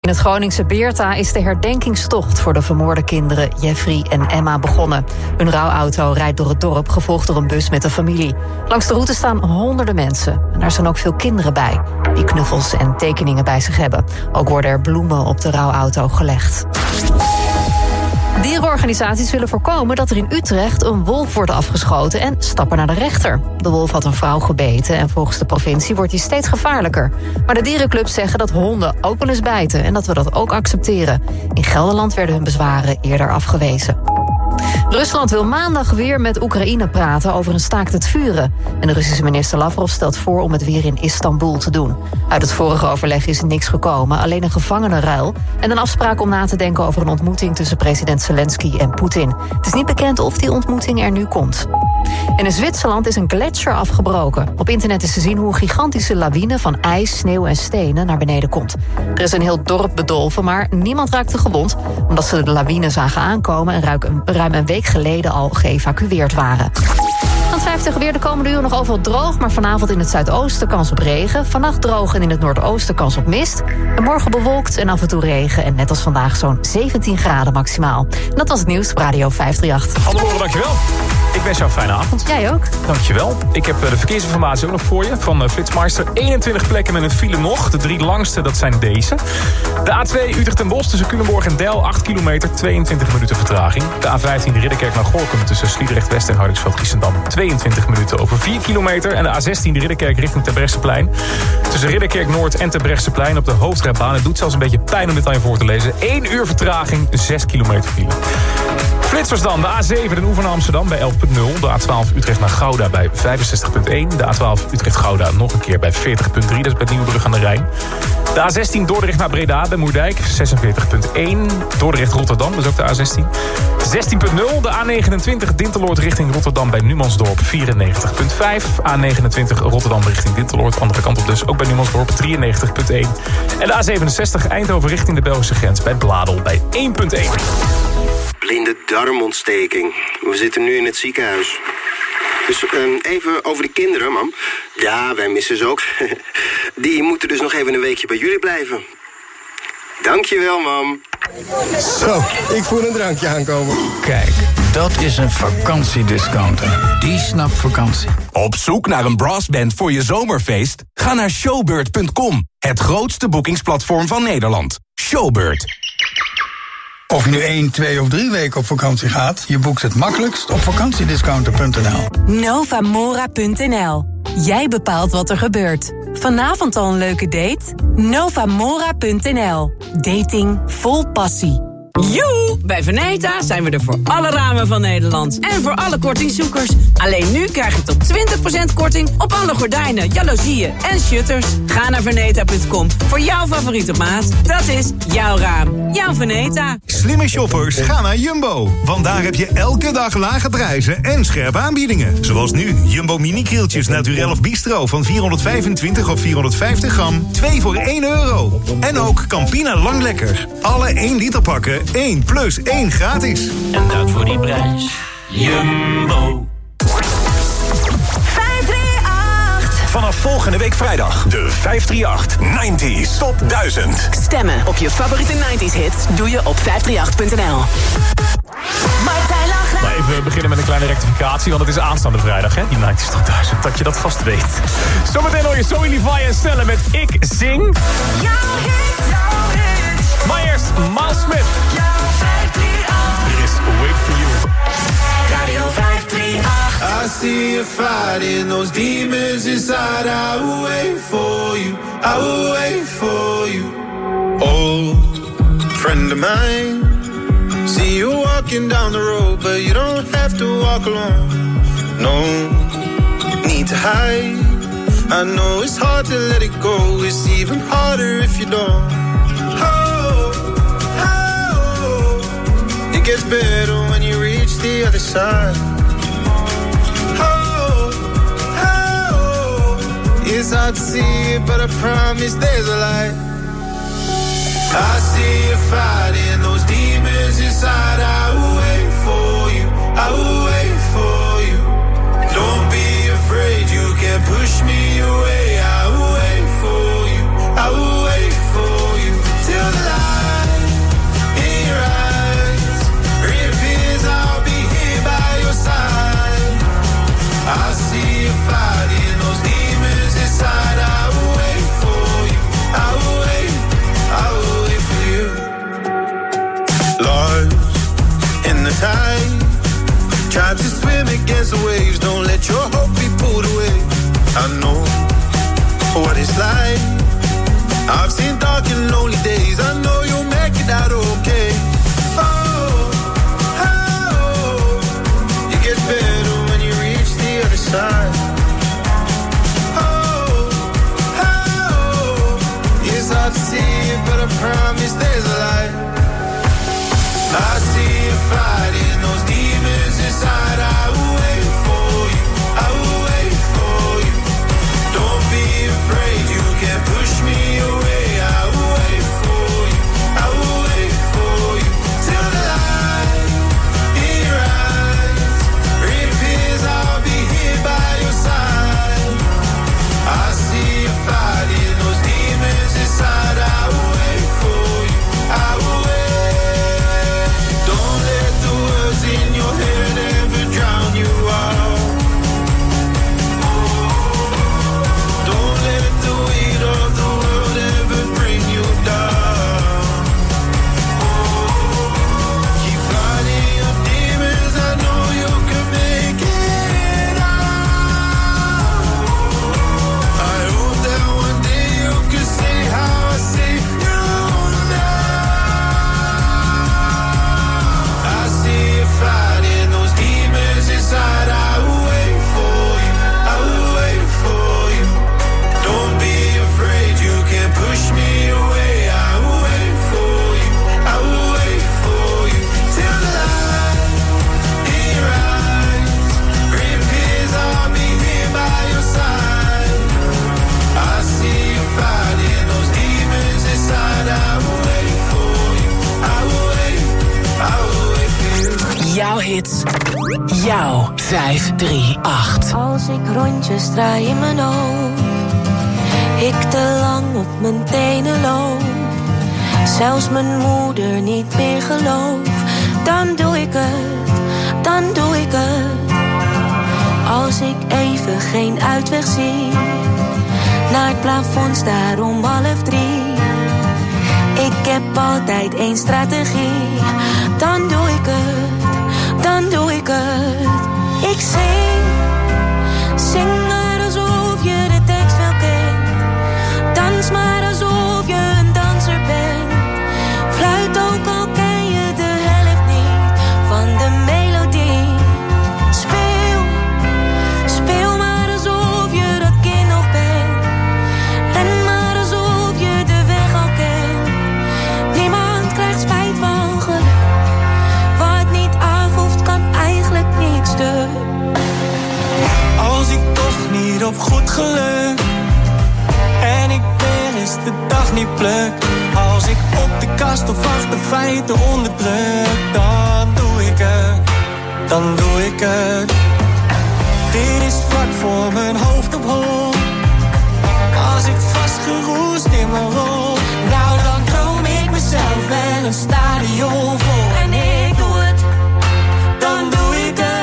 In het Groningse Beerta is de herdenkingstocht voor de vermoorde kinderen Jeffrey en Emma begonnen. Hun rouwauto rijdt door het dorp, gevolgd door een bus met de familie. Langs de route staan honderden mensen. En daar zijn ook veel kinderen bij, die knuffels en tekeningen bij zich hebben. Ook worden er bloemen op de rouwauto gelegd. Dierenorganisaties willen voorkomen dat er in Utrecht een wolf wordt afgeschoten en stappen naar de rechter. De wolf had een vrouw gebeten en volgens de provincie wordt die steeds gevaarlijker. Maar de dierenclubs zeggen dat honden ook wel eens bijten en dat we dat ook accepteren. In Gelderland werden hun bezwaren eerder afgewezen. Rusland wil maandag weer met Oekraïne praten over een staakt het vuren. En de Russische minister Lavrov stelt voor om het weer in Istanbul te doen. Uit het vorige overleg is niks gekomen, alleen een gevangenenruil en een afspraak om na te denken over een ontmoeting tussen president Zelensky en Poetin. Het is niet bekend of die ontmoeting er nu komt. En in Zwitserland is een gletsjer afgebroken. Op internet is te zien hoe een gigantische lawine van ijs, sneeuw en stenen naar beneden komt. Er is een heel dorp bedolven, maar niemand raakte gewond, omdat ze de lawine zagen aankomen en ruim een week geleden al geëvacueerd waren. Aan het 50 weer de komende uur nog overal droog, maar vanavond in het zuidoosten kans op regen. Vannacht droog en in het noordoosten kans op mist. En morgen bewolkt en af en toe regen. En net als vandaag zo'n 17 graden maximaal. En dat was het nieuws op Radio 538. Hannelore, dankjewel. Ik wens jou een fijne avond. Jij ook. Dankjewel. Ik heb de verkeersinformatie ook nog voor je van Flitsmeister. 21 plekken met een file nog. De 3 langste, dat zijn deze. De A2 Utrecht en Bos tussen Culemborg en Deil, 8 kilometer, 22 minuten vertraging. De A15 de Ridderkerk naar Gorinchem tussen Sliedrecht West en Hardingsveld-Giessendam, 22 minuten over 4 kilometer. En de A16 de Ridderkerk richting Terbrechtseplein. Tussen Ridderkerk Noord en Terbrechtseplein op de hoofdrijbaan. Het doet zelfs een beetje pijn om dit aan je voor te lezen. 1 uur vertraging, 6 kilometer file. Flitsers dan, de A7 Den Oever naar Amsterdam bij 11.0. De A12 Utrecht naar Gouda bij 65.1. De A12 Utrecht-Gouda nog een keer bij 40.3. Dat is bij Nieuwebrug aan de Rijn. De A16 Dordrecht naar Breda bij Moerdijk, 46.1. Dordrecht-Rotterdam, dat is ook de A16. 16.0. De A29 Dinteloord richting Rotterdam bij Numansdorp, 94.5. A29 Rotterdam richting Dinteloord, andere kant op dus, ook bij Numansdorp, 93.1. En de A67 Eindhoven richting de Belgische grens bij Bladel bij 1.1. Blinde darmontsteking. We zitten nu in het ziekenhuis. Dus even over de kinderen, mam. Ja, wij missen ze ook. Die moeten dus nog even een weekje bij jullie blijven. Dankjewel, mam. Zo, ik voel een drankje aankomen. Kijk, dat is een vakantiediscounter. Die snapt vakantie. Op zoek naar een brassband voor je zomerfeest? Ga naar showbird.com. Het grootste boekingsplatform van Nederland. Showbird. Of je nu 1, 2 of 3 weken op vakantie gaat, je boekt het makkelijkst op vakantiediscounter.nl. Novamora.nl. Jij bepaalt wat er gebeurt. Vanavond al een leuke date? Novamora.nl. Dating vol passie. Joe! Bij Veneta zijn we er voor alle ramen van Nederland. En voor alle kortingszoekers. Alleen nu krijg je tot 20% korting op alle gordijnen, jaloezieën en shutters. Ga naar Veneta.com voor jouw favoriete maat. Dat is jouw raam. Jouw Veneta. Slimme shoppers, ga naar Jumbo. Want daar heb je elke dag lage prijzen en scherpe aanbiedingen. Zoals nu, Jumbo mini-krieltjes naturel of bistro van 425 of 450 gram. 2 voor €1. En ook Campina Lang Lekker. Alle 1 liter pakken. 1 plus 1 gratis. En dat voor die prijs. Jumbo. 538. Vanaf volgende week vrijdag. De 538 90s Top 1000. Stemmen op je favoriete 90s hits doe je op 538.nl. Maar even beginnen met een kleine rectificatie, want het is aanstaande vrijdag, hè? Die 90s Top 1000, dat je dat vast weet. Zometeen hoor je Zoe Levi en Stella met Ik Zing. Maar eerst Miles Smith. Er is Wait For You. Radio 538. I see you fighting those demons inside. I will wait for you. I will wait for you. Old friend of mine. See you walking down the road, but you don't have to walk alone. No need to hide. I know it's hard to let it go. It's even harder if you don't. It gets better when you reach the other side. It's hard to see it, but I promise there's a light. I see you fighting those demons inside. I will wait for you. I will wait for you. Don't be afraid, you can't push me away. I will wait for you. I will wait for you till the light. waves. Don't let your hope be pulled away. I know what it's like. I've seen dark and lonely days. I know you'll make it out okay. It gets better when you reach the other side. It's hard to see it, but I promise there's a light. I see you fighting those demons inside. I will wait for you, I will wait for you. Don't be afraid, you can't push me away. I will wait for you, I will wait for you. Till the light in your eyes reappears, I'll be here by your side. I see you fighting those demons inside. I will wait for you, I will wait. Don't let the words in your head ever drown you out. Don't let the weight of the world ever bring you down. Keep fighting your demons, I know you can make it out. I hope that one day you can say how I see you now. I see you fighting those demons inside. I will wait for you, I will wait for you. Don't be afraid, you can't push me away. I will wait for you, I will wait for you. Till the light in your eyes reappears, I'll be here by your side. I see you fighting those demons inside. I will wait for you, I will wait, I will wait for you. Jouw hits, jouw 538. Als ik rondjes draai in mijn hoofd, ik te lang op mijn tenen loop, zelfs mijn moeder niet meer geloof, dan doe ik het, dan doe ik het. Als ik even geen uitweg zie, naar het plafond staar om 2:30. Ik heb altijd één strategie, dan doe ik het, dan doe ik het. Ik zing maar alsof je de tekst wel kent. Dans maar alsof je een danser bent. Fluit ook al ken je de helft niet van de melodie. Speel maar alsof je dat kind nog bent. Ren maar alsof je de weg al kent. Niemand krijgt spijt van geluk. Wat niet af hoeft kan eigenlijk niet stuk. Als ik toch niet op goed geluk en ik weer eens de dag niet pluk. Als ik op de kast of achter feiten onderdruk, dan doe ik het, dan doe ik het. Dit is vlak voor mijn hoofd op hol. Als ik vastgeroest in mijn rol, nou dan droom ik mezelf wel een stadion vol. En ik doe het, dan doe ik het.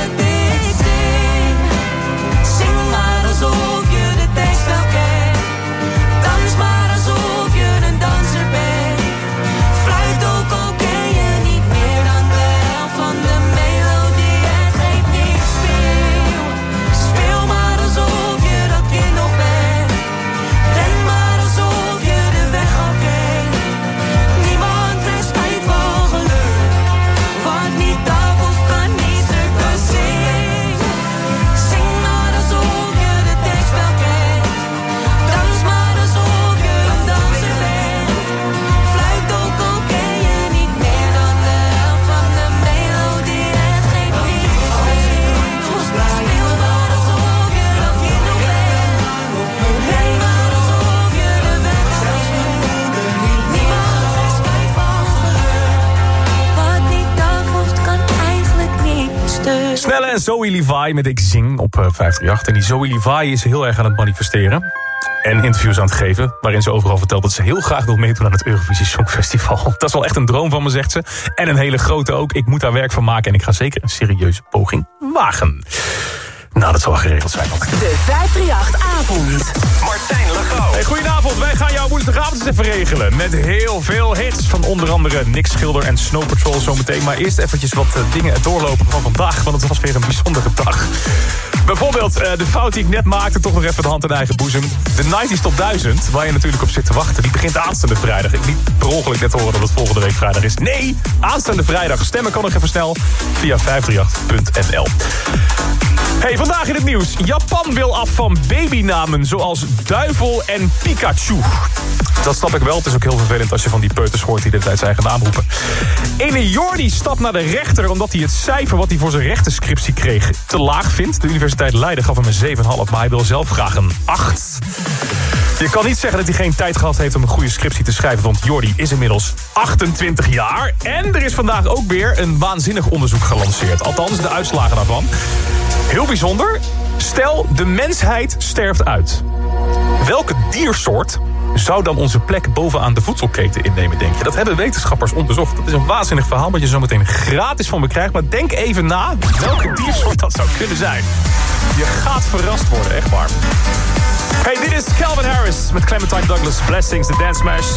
Zing maar alsof je de tekst wel kent. Dans maar alsof je een danser bent. Fluit ook al ken je niet meer dan de helft van de melodie. Het geeft niet, speel maar alsof je dat kind nog bent. Ren maar alsof je de weg al kent. Niemand krijgt spijt van geluk. Wat niet af of kan niet stuk, dus zing maar alsof je de tekst wel kent. Dans maar alsof je een danser bent. Fluit ook al ken je niet meer dan de helft van de melodie. Het geeft niet, speel maar alsof je dat kind nog bent. Ren maar alsof je de weg al kent. Niemand krijgt spijt van geluk. Wat niet af hoeft kan eigenlijk niet stuk. Snelle en Zoe Levi met Ik Zing op 538. En die Zoe Levi is heel erg aan het manifesteren. En interviews aan het geven, waarin ze overal vertelt dat ze heel graag wil meedoen aan het Eurovisie Songfestival. Dat is wel echt een droom van me, zegt ze. En een hele grote ook. Ik moet daar werk van maken en ik ga zeker een serieuze poging wagen. Nou, dat zal wel geregeld zijn. De 538-avond. Martijn Lagouw. Hey, goedenavond. Wij gaan jouw woensdagavond eens even regelen. Met heel veel hits van onder andere Nick Schilder en Snow Patrol zometeen. Maar eerst eventjes wat dingen doorlopen van vandaag. Want het was weer een bijzondere dag. Bijvoorbeeld de fout die ik net maakte, toch nog even de hand in eigen boezem. De 90s Top 1000, waar je natuurlijk op zit te wachten, die begint aanstaande vrijdag. Ik niet per ongeluk net horen dat het volgende week vrijdag is. Nee, aanstaande vrijdag. Stemmen kan nog even snel via 538.nl. Hey, vandaag in het nieuws. Japan wil af van babynamen zoals Duivel en Pikachu. Dat snap ik wel. Het is ook heel vervelend als je van die peuters hoort die dit uit zijn eigen naam roepen. Ene Jordi stapt naar de rechter omdat hij het cijfer wat hij voor zijn rechtenscriptie kreeg te laag vindt. De Universiteit Leiden gaf hem een 7,5, maar hij wil zelf graag een 8. Je kan niet zeggen dat hij geen tijd gehad heeft om een goede scriptie te schrijven, want Jordi is inmiddels 28 jaar. En er is vandaag ook weer een waanzinnig onderzoek gelanceerd. Althans, de uitslagen daarvan. Heel bijzonder. Stel, de mensheid sterft uit. Welke diersoort zou dan onze plek bovenaan de voedselketen innemen, denk je? Dat hebben wetenschappers onderzocht. Dat is een waanzinnig verhaal wat je zo meteen gratis van me krijgt. Maar denk even na welke diersoort dat zou kunnen zijn. Je gaat verrast worden, echt waar. Hey, dit is Calvin Harris met Clementine Douglas. Blessings, the Dance Smash.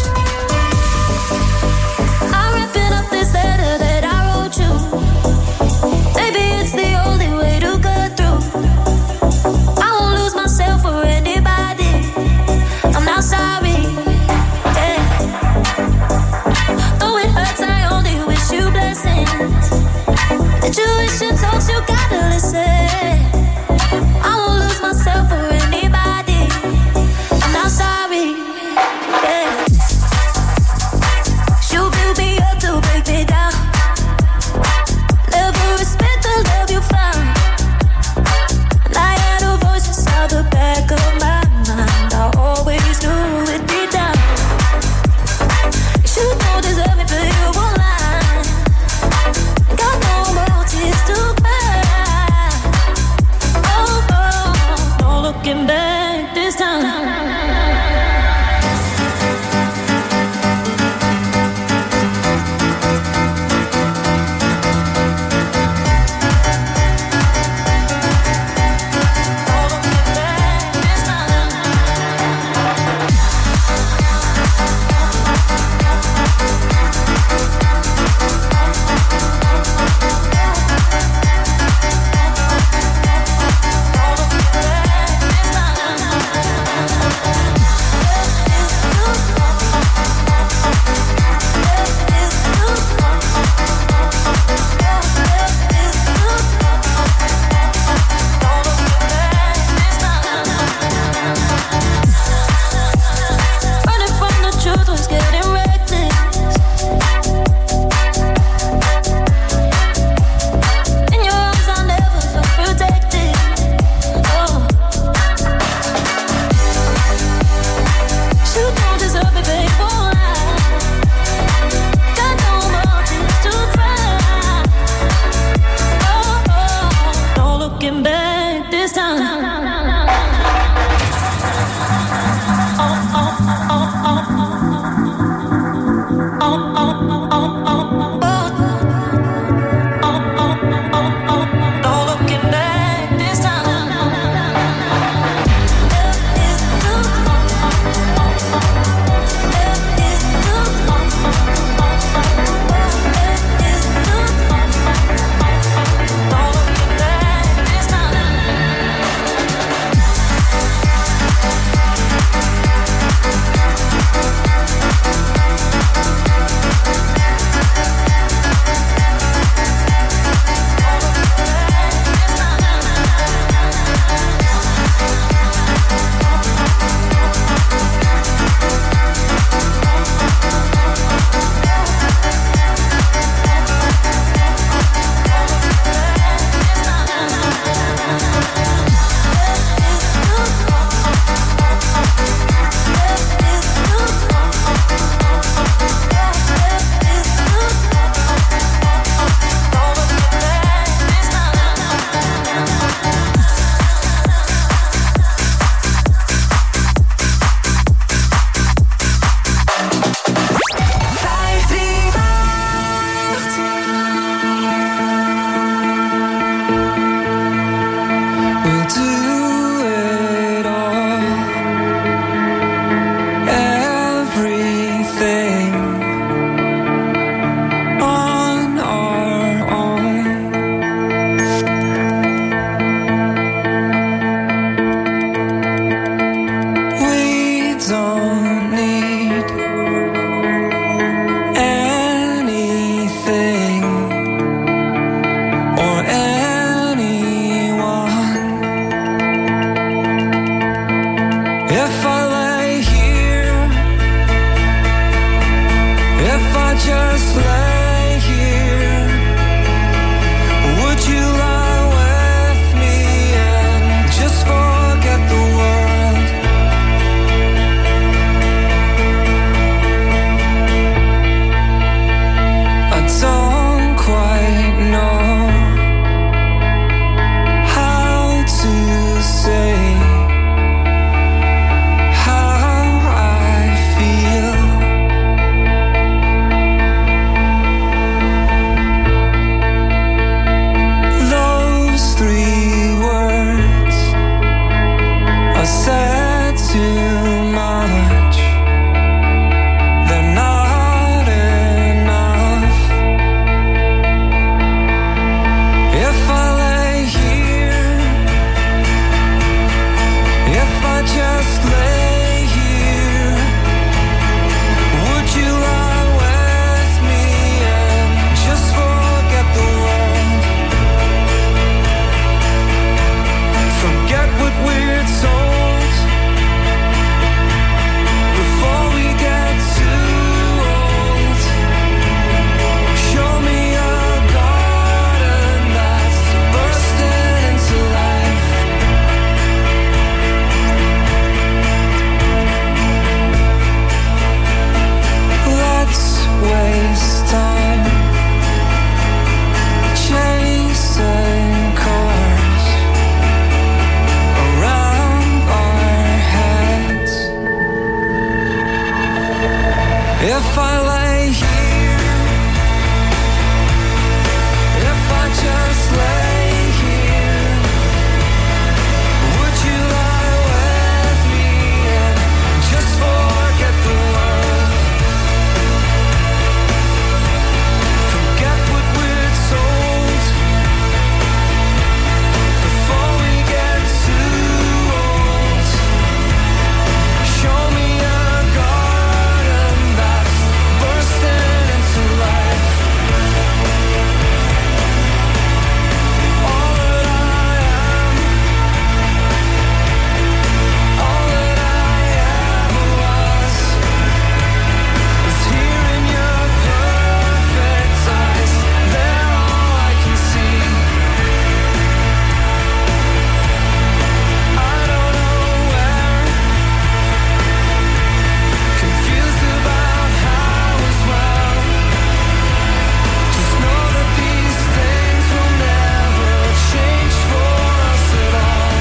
I'm wrapping up this letter that I wrote you. Maybe it's the only way to cut through. I won't lose myself for anybody. I'm not sorry. Yeah. Though it hurts, I only wish you blessings. The tuition talks, you gotta listen. I won't lose myself for anybody. I'm not sorry. Yeah. You build me up to break me down. Never respect the love you found. And I had a voice inside the back of my mind. I always knew it deep down. You don't deserve me, but you won't lie. Got no more tears to cry. Oh, oh, no looking back this time. just lay here, would you lie with me and just forget the world? I don't quite know how to say if I lay here, if I just lay here, would you lie with me and just forget the world? Forget what we're told before we get too old. Show me a garden that's bursting into life. All that I am, all that I ever was, is here in your perfect eyes. They're all I can see. I don't know where, confused about how as well. Just know that these things will never change for us at all.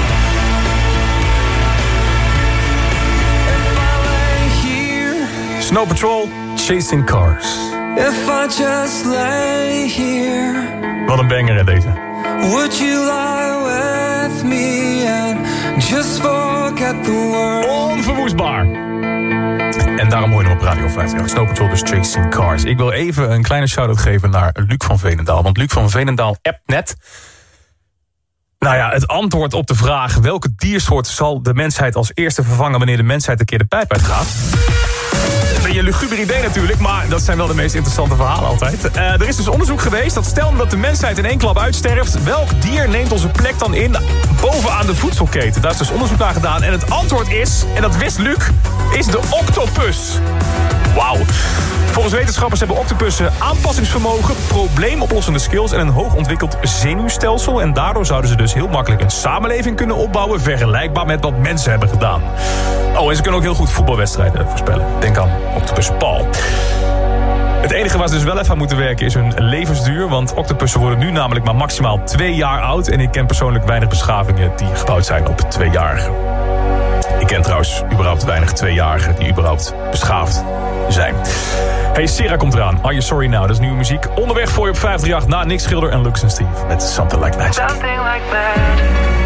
If I lay here, Snow Patrol, Chasing Cars. if I just lay here, Wat een banger hè, deze. would you lie with me and just forget the world? Onverwoestbaar. En daarom hoor je hem op Radio 50. Snow Patrol, dus Chasing Cars. Ik wil even een kleine shout-out geven naar Luc van Veenendaal. Want Luc van Veenendaal appt net. Nou ja, het antwoord op de vraag welke diersoort zal de mensheid als eerste vervangen wanneer de mensheid een keer de pijp uitgaat. Een beetje een luguber idee natuurlijk, maar dat zijn wel de meest interessante verhalen altijd. Er is dus onderzoek geweest dat stel dat de mensheid in één klap uitsterft, welk dier neemt onze plek dan in bovenaan de voedselketen? Daar is dus onderzoek naar gedaan en het antwoord is, en dat wist Luc, is de octopus. Wauw. Volgens wetenschappers hebben octopussen aanpassingsvermogen, probleemoplossende skills en een hoog ontwikkeld zenuwstelsel. En daardoor zouden ze dus heel makkelijk een samenleving kunnen opbouwen, vergelijkbaar met wat mensen hebben gedaan. Oh, en ze kunnen ook heel goed voetbalwedstrijden voorspellen. Denk aan octopus Paul. Het enige waar ze dus wel even aan moeten werken is hun levensduur. Want octopussen worden nu namelijk maar maximaal 2 jaar oud. En ik ken persoonlijk weinig beschavingen die gebouwd zijn op 2-jarigen. Ik ken trouwens überhaupt weinig 2-jarigen die überhaupt beschaafd zijn. Hey, Sarah komt eraan. Are You Sorry Now? Dat is nieuwe muziek. Onderweg voor je op 538 na Nick Schilder en Lux en Steve. Met Something Like Magic. Something like magic.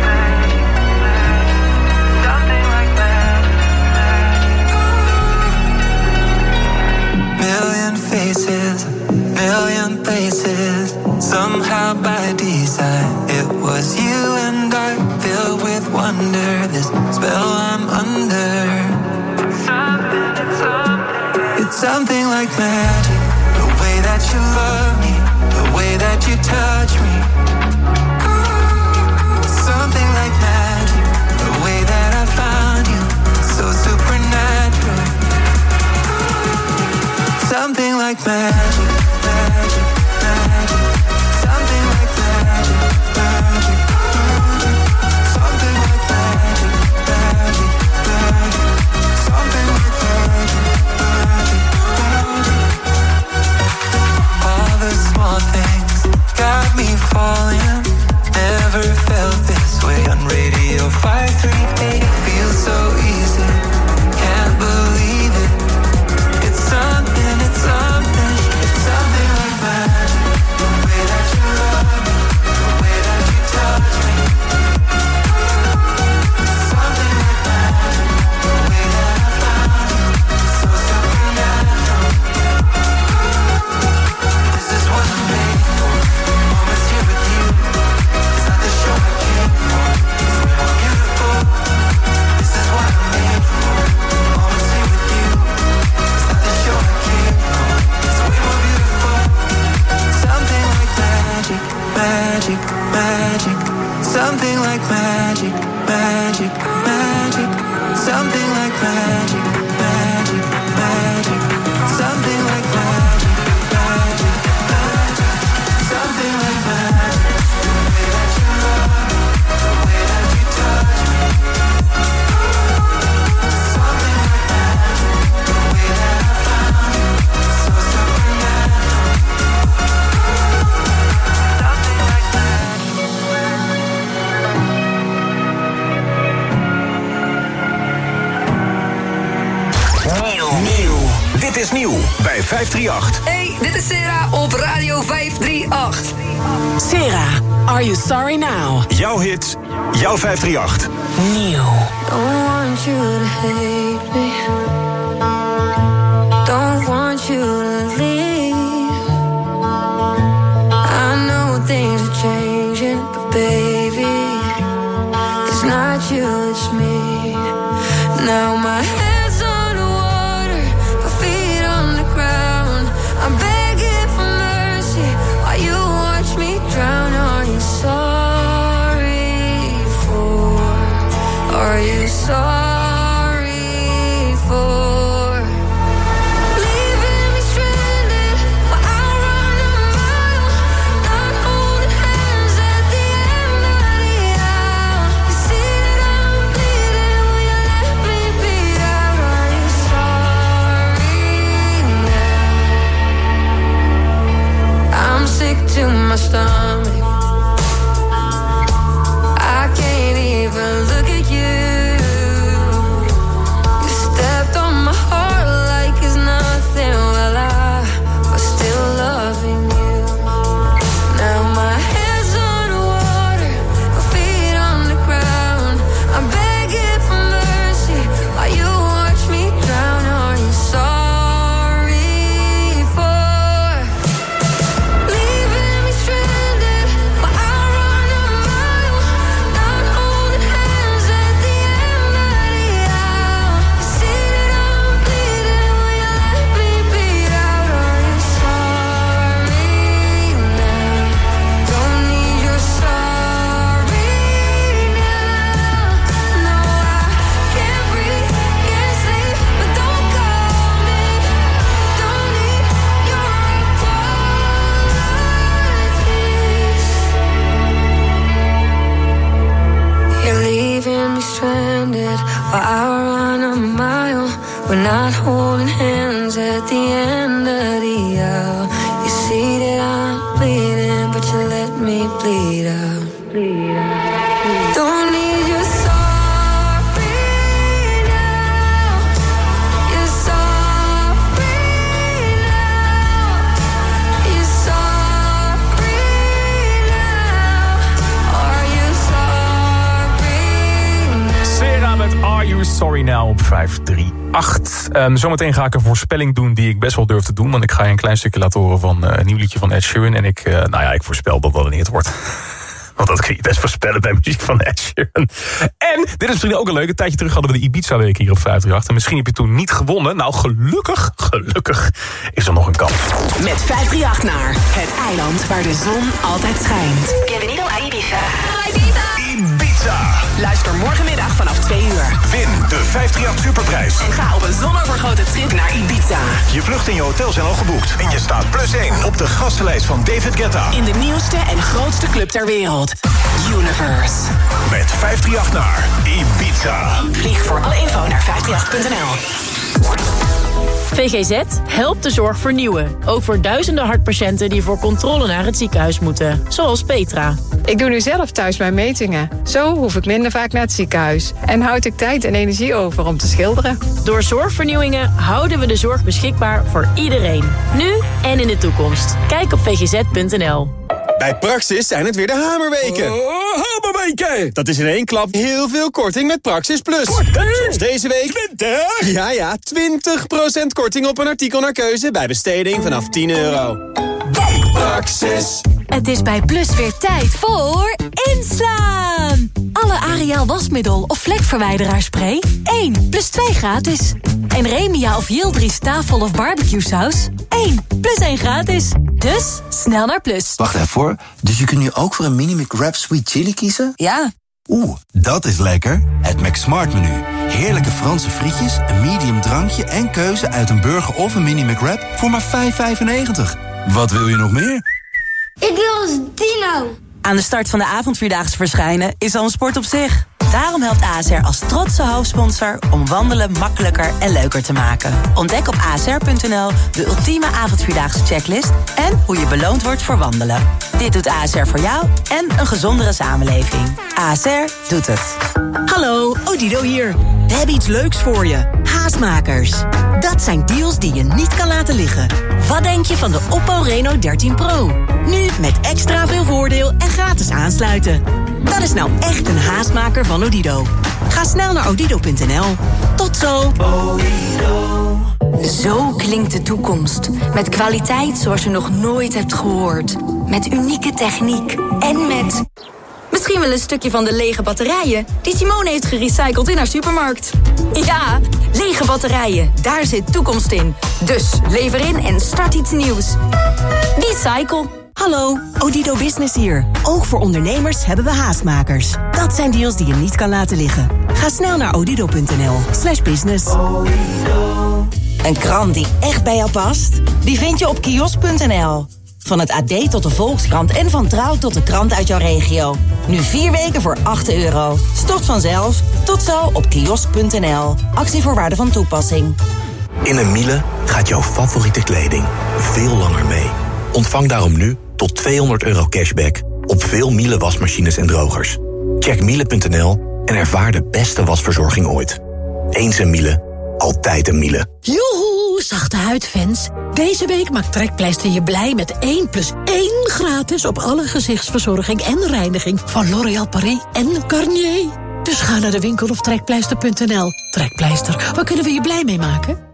Something like magic. Million faces, million places. Somehow by design, it was you and I, filled with wonder. This spell I'm under. It's something like magic. The way that you love me, the way that you touch me. It's something like magic. The way that I found you, so supernatural. Something like magic, magic, magic. Something like magic, magic, magic. Something like magic, magic, magic. Something like magic, magic, magic. All the small things got me falling. Never felt this way on Radio 538. Feels so easy, can't believe it. It's something, it's something, something like magic. The way that you love me, the way that you touch me. Something like magic. The way that I found you, so supernatural. This is what I'm made for. Moments here with you. It's not the show I came for. It's way more beautiful. This is what I'm made for. Moments here with you. It's not the show I came for. It's way more beautiful. Something like magic, magic, magic. Something like magic, magic, magic. Something like magic, magic, magic. Something like magic, magic, magic. Something like magic. The way that you love me, the way that you touch me. Something like magic. The way that I found you, so supernatural. Something like Nieuw. Dit is nieuw bij 538. Hey, dit is Sarah op Radio 538. Sarah, Are You Sorry Now? Jouw hit, jouw 538. Nieuw. Don't want you to hate me. Don't want you to leave. I know things are changing, but baby, it's not you, it's me. Now my head's underwater, my feet on the ground. I'm begging for mercy while you watch me drown. Are you sorry for? Are you sorry for leaving me stranded while I run a mile, not holding hands at the end of the aisle? You see that I'm bleeding, will you let me bleed out? Are you sorry now? I'm sick to my stomach, I can't even look at you. You stepped on my heart like it's nothing. Well, I was still loving you. Now my head's underwater, my feet on the ground. I'm begging for mercy while you watch me drown. Are you sorry for leaving me stranded while I run a mile, not holding hands at the end of the aisle? You see that I'm bleeding, will you let me bleed out? Are you sorry now? Don't need your sorry now. No, I can't breathe, can't sleep, but don't call me. Don't need your apologies. You're leaving me stranded while I run a mile. We're not holding hands at the end of the aisle. You see that I'm bleeding, but you let me bleed out. Don't need your sorry now. You're sorry now. You're sorry now. Are you sorry now? Sarah met Are You Sorry Now op 538. Zometeen ga ik een voorspelling doen die ik best wel durf te doen. Want ik ga je een klein stukje laten horen van een nieuw liedje van Ed Sheeran. En ik voorspel dat het niet wordt. Want dat kun je best voorspellen bij muziek van Ed Sheeran. En dit is misschien ook een leuke. Een tijdje terug hadden we de Ibiza-week hier op 538. En misschien heb je toen niet gewonnen. Nou, gelukkig is er nog een kans. Met 538 naar het eiland waar de zon altijd schijnt. Bienvenido a Ibiza. Ibiza. Ibiza. Luister morgenmiddag vanaf 2 uur. Win de 538 Superprijs. En ga op een zonovergoten trip naar Ibiza. Je vlucht en je hotel zijn al geboekt. En je staat +1 op de gastenlijst van David Guetta. In de nieuwste en grootste club ter wereld. Universe. Met 538 naar Ibiza. Vlieg voor alle info naar 538.nl. VGZ helpt de zorg vernieuwen. Ook voor duizenden hartpatiënten die voor controle naar het ziekenhuis moeten. Zoals Petra. Ik doe nu zelf thuis mijn metingen. Zo hoef ik minder vaak naar het ziekenhuis. En houd ik tijd en energie over om te schilderen. Door zorgvernieuwingen houden we de zorg beschikbaar voor iedereen. Nu en in de toekomst. Kijk op vgz.nl. Bij Praxis zijn het weer de hamerweken. Hamerweken! Dat is in één klap heel veel korting met Praxis Plus. Zoals deze week 20? Ja, 20% korting op een artikel naar keuze bij besteding vanaf €10. Praxis. Het is bij Plus weer tijd voor inslaan. Alle Ariel wasmiddel of vlekverwijderaarspray 1 plus 2 gratis. En Remia of Yildiz tafel of barbecue saus 1 plus 1 gratis. Dus snel naar Plus. Wacht even hoor. Dus je kunt nu ook voor een mini McWrap Sweet Chili kiezen? Ja. Dat is lekker. Het McSmart menu. Heerlijke Franse frietjes, een medium drankje en keuze uit een burger of een mini McWrap voor maar €5,95. Wat wil je nog meer? Ik wil als dino. Aan de start van de avondvierdaagse verschijnen is al een sport op zich. Daarom helpt ASR als trotse hoofdsponsor om wandelen makkelijker en leuker te maken. Ontdek op asr.nl de ultieme avondvierdaagse checklist en hoe je beloond wordt voor wandelen. Dit doet ASR voor jou en een gezondere samenleving. ASR doet het. Hallo, Odido hier. We hebben iets leuks voor je. Haastmakers. Dat zijn deals die je niet kan laten liggen. Wat denk je van de Oppo Reno 13 Pro? Nu met extra veel voordeel en gratis aansluiten. Dat is nou echt een haastmaker van Odido. Ga snel naar odido.nl. Tot zo. Zo klinkt de toekomst. Met kwaliteit zoals je nog nooit hebt gehoord. Met unieke techniek en met... misschien wel een stukje van de lege batterijen die Simone heeft gerecycled in haar supermarkt. Ja, lege batterijen, daar zit toekomst in. Dus lever in en start iets nieuws. Recycle. Hallo, Odido Business hier. Ook voor ondernemers hebben we haastmakers. Dat zijn deals die je niet kan laten liggen. Ga snel naar odido.nl/business. Een krant die echt bij jou past? Die vind je op kiosk.nl. Van het AD tot de Volkskrant en van Trouw tot de krant uit jouw regio. Nu 4 weken voor €8. Stort vanzelf. Tot zo op kiosk.nl. Actievoorwaarden van toepassing. In een Miele gaat jouw favoriete kleding veel langer mee. Ontvang daarom nu tot €200 cashback op veel Miele wasmachines en drogers. Check miele.nl en ervaar de beste wasverzorging ooit. Eens een Miele, altijd een Miele. Joehoe, zachte huidfans. Deze week maakt Trekpleister je blij met 1 plus 1 gratis op alle gezichtsverzorging en reiniging van L'Oréal Paris en Garnier. Dus ga naar de winkel of trekpleister.nl. Trekpleister, waar kunnen we je blij mee maken?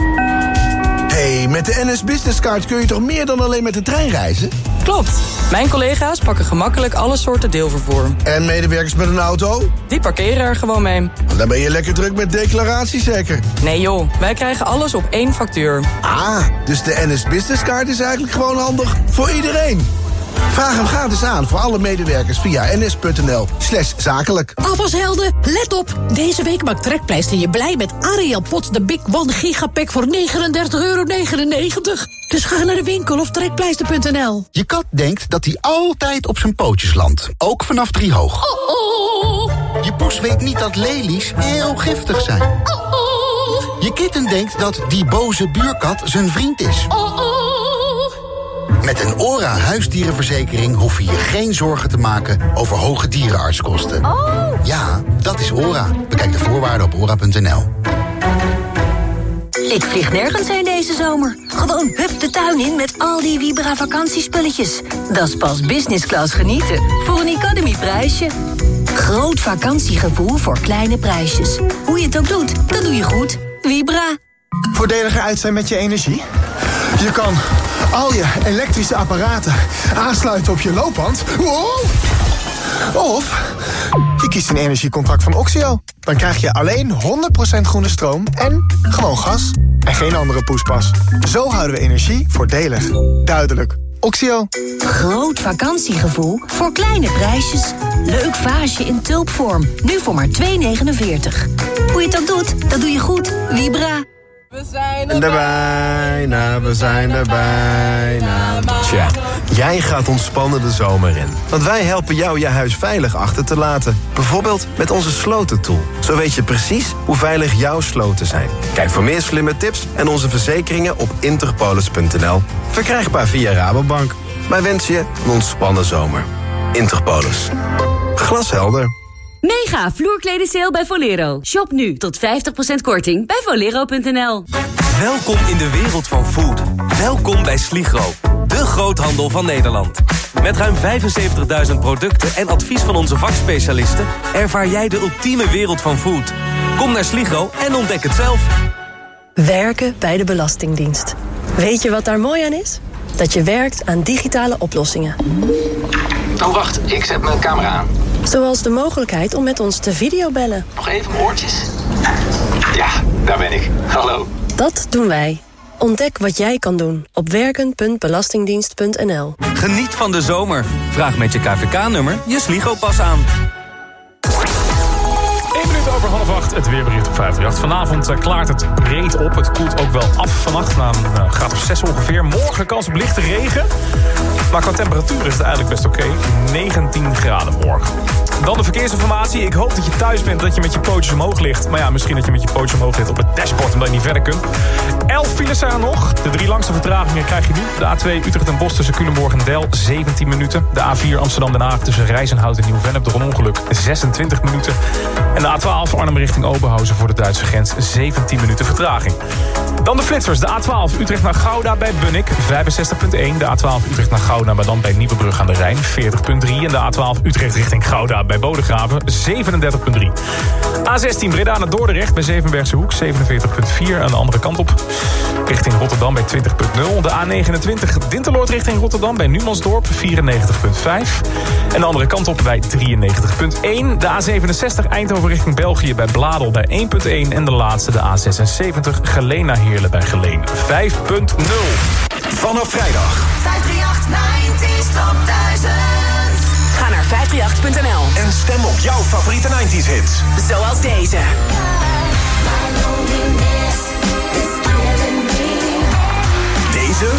Hey, met de NS Business Card kun je toch meer dan alleen met de trein reizen? Klopt. Mijn collega's pakken gemakkelijk alle soorten deelvervoer. En medewerkers met een auto? Die parkeren er gewoon mee. Dan ben je lekker druk met declaratie zeker? Nee joh, wij krijgen alles op 1 factuur. Ah, dus de NS Business Card is eigenlijk gewoon handig voor iedereen. Vraag hem gratis aan voor alle medewerkers via ns.nl/zakelijk. Afwashelden, let op! Deze week maakt Trekpleister je blij met Ariel Pots de Big One Gigapack voor €39,99. Dus ga naar de winkel of trekpleister.nl. Je kat denkt dat hij altijd op zijn pootjes landt, ook vanaf 3 hoog. Je poes weet niet dat lelies heel giftig zijn. Je kitten denkt dat die boze buurkat zijn vriend is. Met een ORA huisdierenverzekering hoef je je geen zorgen te maken over hoge dierenartskosten. Ja, dat is ORA. Bekijk de voorwaarden op ora.nl. Ik vlieg nergens heen deze zomer. Gewoon hup de tuin in met al die Vibra vakantiespulletjes. Dat is pas business class genieten voor een Economy prijsje. Groot vakantiegevoel voor kleine prijsjes. Hoe je het ook doet, dat doe je goed. Vibra. Voordeliger uit zijn met je energie? Je kan al je elektrische apparaten aansluiten op je loopband. Wow. Of je kiest een energiecontract van Oxio. Dan krijg je alleen 100% groene stroom en gewoon gas. En geen andere poespas. Zo houden we energie voordelig. Duidelijk. Oxio. Groot vakantiegevoel voor kleine prijsjes. Leuk vaasje in tulpvorm. Nu voor maar €2,49. Hoe je het ook doet, dat doe je goed. Vibra. We zijn er bijna, we zijn er bijna. Tja, jij gaat ontspannen de zomer in. Want wij helpen jou je huis veilig achter te laten. Bijvoorbeeld met onze slotentool. Zo weet je precies hoe veilig jouw sloten zijn. Kijk voor meer slimme tips en onze verzekeringen op interpolis.nl. Verkrijgbaar via Rabobank. Wij wensen je een ontspannen zomer. Interpolis. Glashelder. Mega vloerkledensale bij Volero. Shop nu tot 50% korting bij volero.nl. Welkom in de wereld van food. Welkom bij Sligro, de groothandel van Nederland. Met ruim 75.000 producten en advies van onze vakspecialisten ervaar jij de ultieme wereld van food. Kom naar Sligro en ontdek het zelf. Werken bij de Belastingdienst. Weet je wat daar mooi aan is? Dat je werkt aan digitale oplossingen. Oh, wacht, ik zet mijn camera aan. Zoals de mogelijkheid om met ons te videobellen. Nog even mijn oortjes. Ja, daar ben ik. Hallo. Dat doen wij. Ontdek wat jij kan doen op werken.belastingdienst.nl. Geniet van de zomer. Vraag met je KVK-nummer je Sligo-pas aan. 1 minuut over 7:30, het weerbericht op 538. Vanavond klaart het breed op. Het koelt ook wel af vannacht, na een graad of 6 ongeveer. Morgen kans op lichte regen. Maar qua temperatuur is het eigenlijk best oké. 19 graden morgen. Dan de verkeersinformatie. Ik hoop dat je thuis bent, dat je met je pootjes omhoog ligt. Maar ja, misschien dat je met je pootjes omhoog ligt op het dashboard, omdat je niet verder kunt. 11 files zijn er nog. De 3 langste vertragingen krijg je nu. De A2 Utrecht en Bos tussen Culemborg en Del, 17 minuten. De A4 Amsterdam-Den Haag tussen Rijzenhout en Nieuw-Vennep door een ongeluk, 26 minuten. En de A12 Arnhem richting Oberhausen voor de Duitse grens, 17 minuten vertraging. Dan de flitsers. De A12 Utrecht naar Gouda bij Bunnik, 65.1. De A12 Utrecht naar Gouda, maar dan bij Nieuwebrug aan de Rijn, 40.3. En de A12 Utrecht richting Gouda bij Bodegraven, 37.3. A16 Breda naar Dordrecht bij Zevenbergse Hoek, 47.4. Aan de andere kant op, richting Rotterdam bij 20.0. De A29 Dinteloord richting Rotterdam bij Numansdorp, 94.5. En de andere kant op bij 93.1. De A67 Eindhoven richting België bij Bladel bij 1.1. En de laatste, de A76 Geleen naar Heerlen bij Geleen, 5.0. Vanaf vrijdag 538 90s Top 1000. Ga naar 538.nl en stem op jouw favoriete 90s hits. Zoals deze. Deze.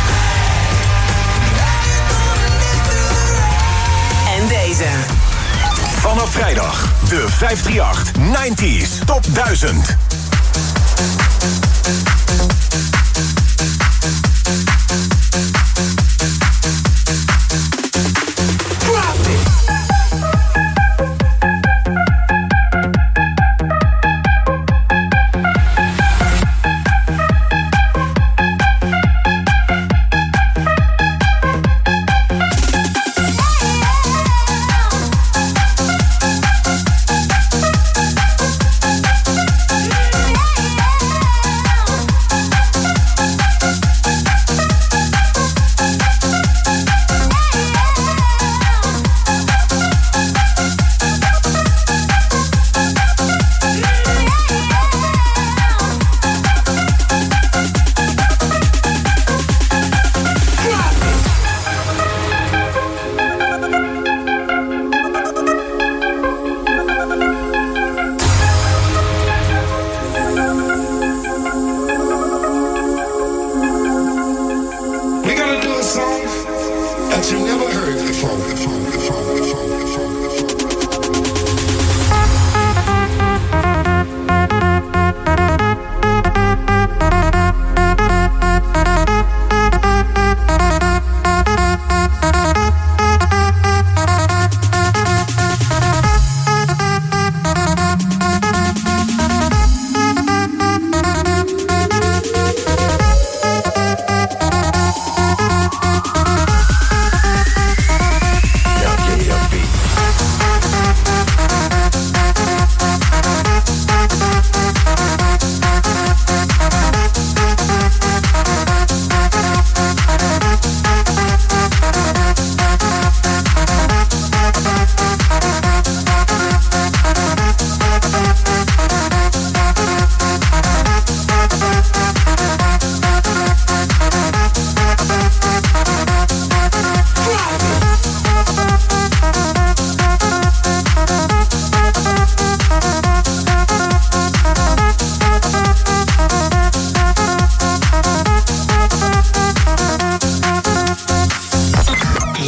En deze. Vanaf vrijdag de 538 90s Top 1000.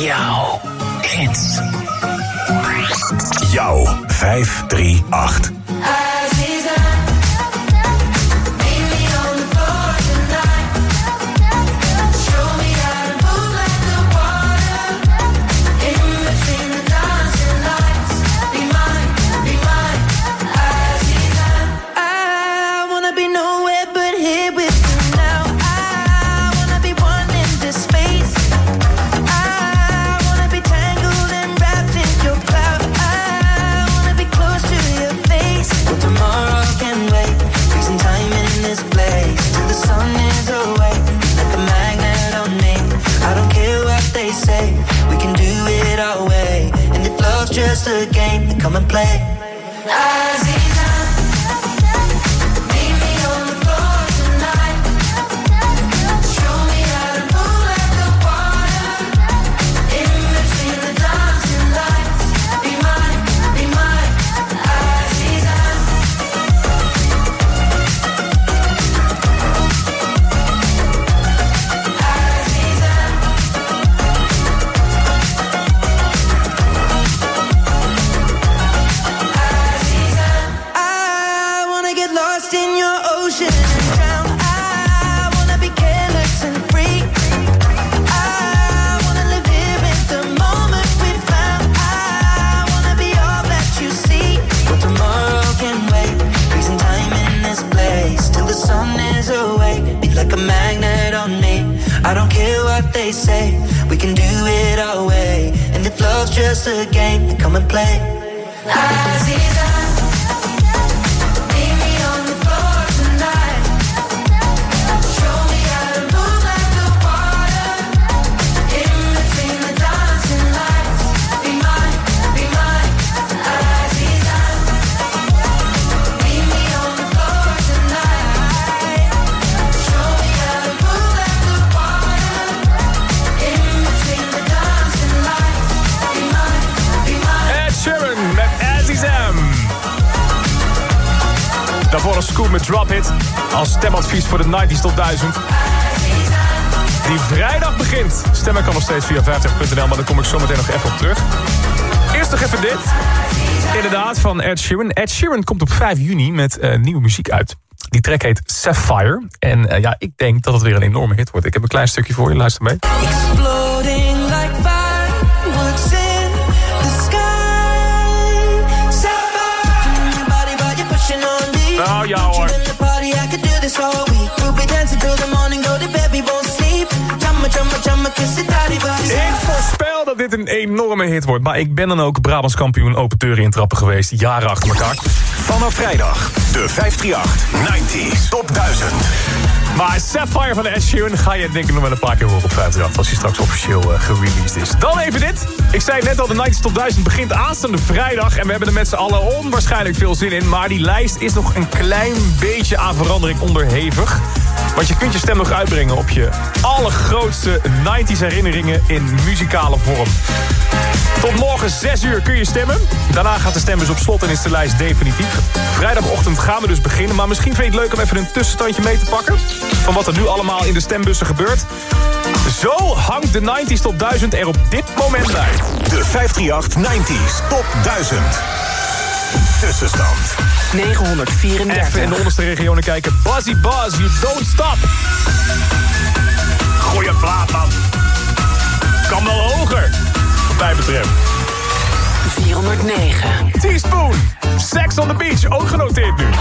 Jouw hits. Jouw 538. Just a game, come and play. I don't care what they say, we can do it our way. And if love's just a game, then come and play. Aziza, meet me on the floor tonight. Show me how to move like the water. In between the dancing lights. Be mine, Aziza. Meet me on the floor tonight. Show me how to move like the water. In between the dancing lights. Be mine. Ed Sheeran met Azizam. Daarvoor een Scoop met Drop It. Als stemadvies voor de 90s tot 1000. Die vrijdag begint. Stemmen kan nog steeds via 50.nl, maar daar kom ik zo meteen nog even op terug. Eerst nog even dit. Inderdaad, van Ed Sheeran. Ed Sheeran komt op 5 juni met nieuwe muziek uit. Die track heet Sapphire. En ja, ik denk dat het weer een enorme hit wordt. Ik heb een klein stukje voor je, luister mee. Exploding like fireworks in the sky. Sapphire, your body while you're pushing on me. Nou ja hoor. In the party, I could do this all week. We'll be dancing till the morning, go to bed, we won't sleep. Jamma, kiss it, daddy, body. Ik voorspel dat dit een enorme hit wordt. Maar ik ben dan ook Brabants kampioen open deuren intrappen geweest. Jaren achter elkaar. Vanaf vrijdag, de 538 90s Top 1000. Maar Sapphire van Ed Sheeran ga je denk ik nog wel een paar keer horen op 538. Als hij straks officieel gereleased is. Dan even dit. Ik zei net al, de 90s Top 1000 begint aanstaande vrijdag. En we hebben er met z'n allen onwaarschijnlijk veel zin in. Maar die lijst is nog een klein beetje aan verandering onderhevig. Want je kunt je stem nog uitbrengen op je allergrootste 90s herinneringen in muzikale vorm. Tot morgen 6 uur kun je stemmen. Daarna gaat de stembus op slot en is de lijst definitief. Vrijdagochtend gaan we dus beginnen. Maar misschien vind je het leuk om even een tussenstandje mee te pakken. Van wat er nu allemaal in de stembussen gebeurt. Zo hangt de 90s Top 1000 er op dit moment bij. De 538 90s Top 1000. Tussenstand. 934. Even in de onderste regionen kijken. Buzzy Buzz, You Don't Stop. Goeie plaat, man. Kan wel hoger, wat mij betreft. 409. Teaspoon, Sex on the Beach, ook genoteerd nu.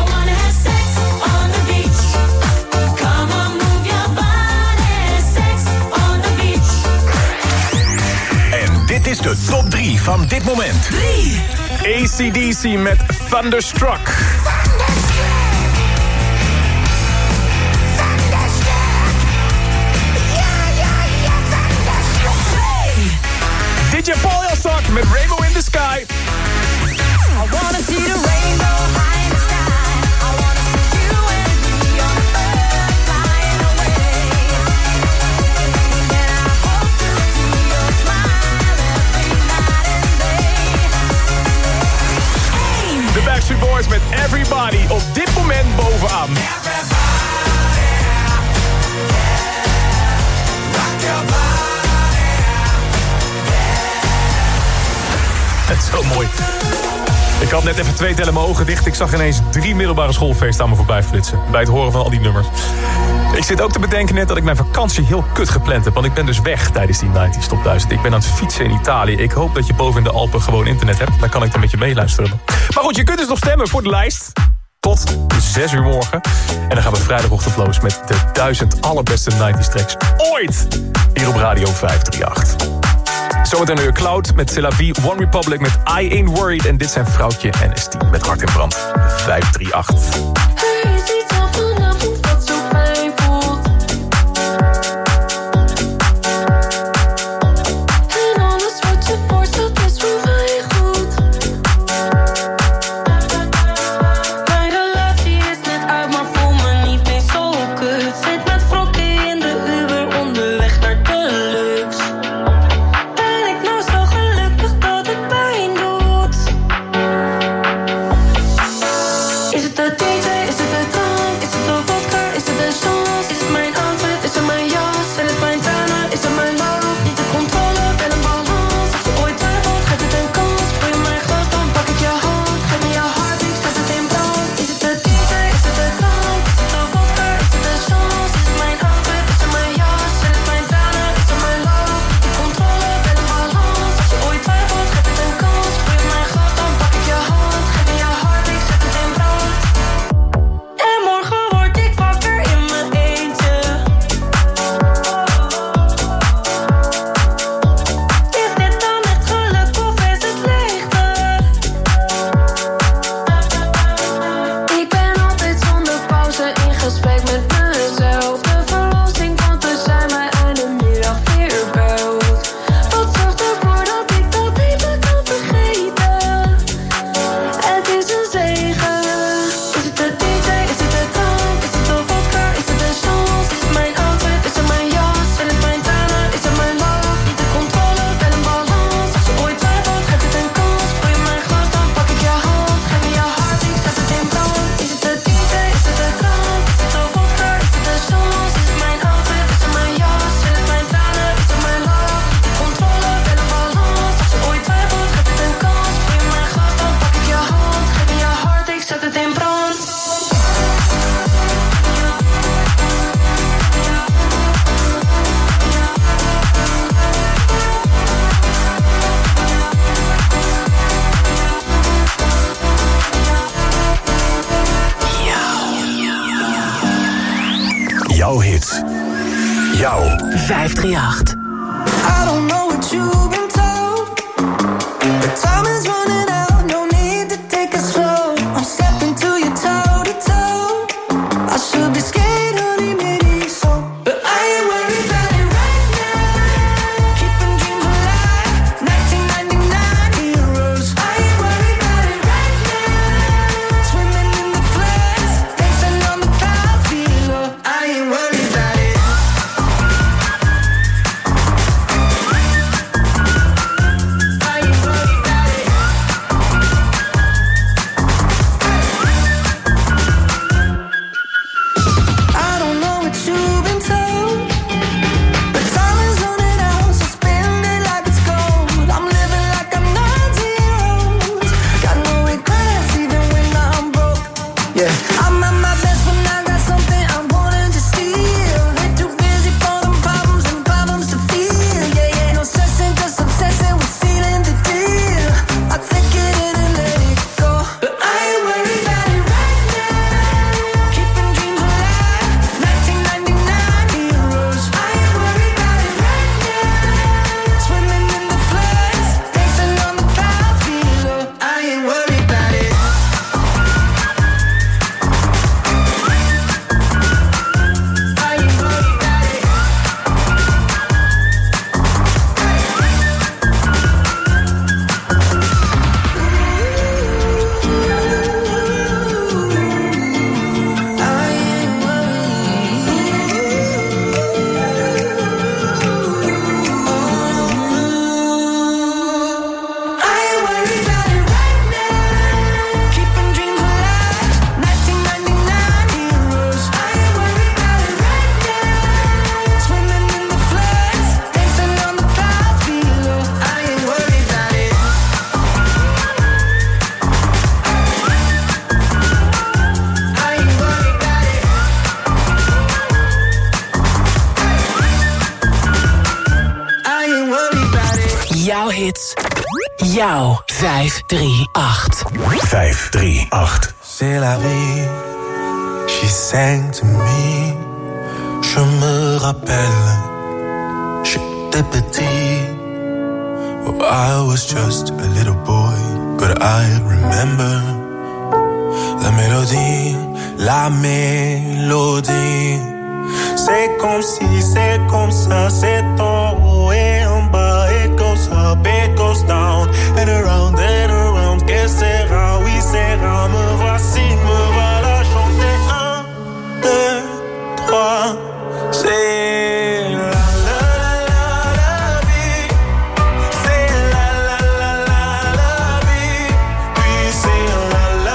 En dit is de top 3 van dit moment. 3. AC/DC met Thunderstruck. DJ Paul Elstak met Rainbow in the Sky. I wanna see the rainbow high in the sky. I wanna see you and me on the earth flying away. And I hope to see your smile every night and day. De Backstreet Boys met Everybody op dit moment bovenaan. Zo mooi. Ik had net even 2 tellen mijn ogen dicht. Ik zag ineens 3 middelbare schoolfeesten aan me voorbij flitsen. Bij het horen van al die nummers. Ik zit ook te bedenken net dat ik mijn vakantie heel kut gepland heb. Want ik ben dus weg tijdens die 90's Top 1000. Ik ben aan het fietsen in Italië. Ik hoop dat je boven in de Alpen gewoon internet hebt. Dan kan ik er met je meeluisteren. Maar goed, je kunt dus nog stemmen voor de lijst. Tot 6 uur morgen. En dan gaan we vrijdagochtend los met de 1000 allerbeste 90's tracks ooit. Hier op Radio 538. Zometeen weer Cloud met C'est la Vie, One Republic met I Ain't Worried. En dit zijn Vrouwtje en S10 met Hart in Brand. 538. Er is iets aan vanavond wat zo fijn voelt. En alles wat je voorstelt is voor mij goed. Mijn relatie is net uit, maar voel me niet eens zo kut. Zit met wrokken in de Uber onderweg naar Deluxe. Ben ik nou zo gelukkig dat het pijn doet? Is het de DJ? Is het de drank? Is het de vodka? Is het de chance? Is het mijn outfit? Is het mijn jas? En het mijn tranen? Is het mijn love? Niet de controle, wel een balans. Als je ooit twijfelt, geef het een kans. Voel je mijn glas, dan pak ik je hand. Geef me je hart, ik zet het in brand. Is het de DJ? Is het de drank? Is het de vodka? Is het de chance? Is het mijn outfit? Is het mijn jas? En het mijn tranen? Is het mijn love? Niet de controle, wel een balans. Als je ooit twijfelt, geef het een kans. Voel je mijn glas, dan pak ik je hand. Geef me je hart, ik zet het in brand. En morgen word ik wakker in mijn eentje. Is dit dan echt geluk of is het leegte? Ik ben altijd zonder pauze in gesprek met mezelf. De verlossing van te zijn mij aan de middag weer belt. Wat zorgt ervoor dat ik dat even kan vergeten? Het is een zegen. Is het de DJ? Is het de drank? Is het de vodka? Is het de chance? Is het mijn outfit? Is het mijn jas? En het mijn tranen? Is het mijn love? Niet de controle, wel een balans. Als je ooit twijfelt, geef het een kans. Voel je mijn glas, dan pak ik je hand. Geef me je hart, ik zet het in brand. Is het de DJ? Is het de drank? Is het de vodka? Is het de chance? Is het mijn outfit? Is het mijn jas? En het mijn tranen? Is het mijn love? Niet de controle, wel een balans. Als je ooit twijfelt, geef het een kans. Voel je mijn glas, dan pak ik je hand. Geef me je hart, ik zet het in brand. Jouw hits. Jouw 538. I don't know what you've been told, but time is running out, no need to take it slow. I'm stepping to you toe to toe. I should be scared, honey, maybe so, but I ain't worried about it right now. Keeping dreams alive, 1999 heroes. I ain't worried about it right now. Swimming in the floods, dancing on the clouds below. I ain't worried about it. I ain't worried about it. Jouw hits. Jouw 538. 538. C'est la vie, she sang to me. Je me rappelle, j'étais petit. Oh, I was just a little boy, but I remember la mélodie, la mélodie. C'est comme si, c'est comme ça, c'est en haut et en bas. It goes up, it goes down, and around, que sera, oui sera. Me voici, me voilà chanter 1, 2, 3. C'est la vie, c'est la vie, oui c'est la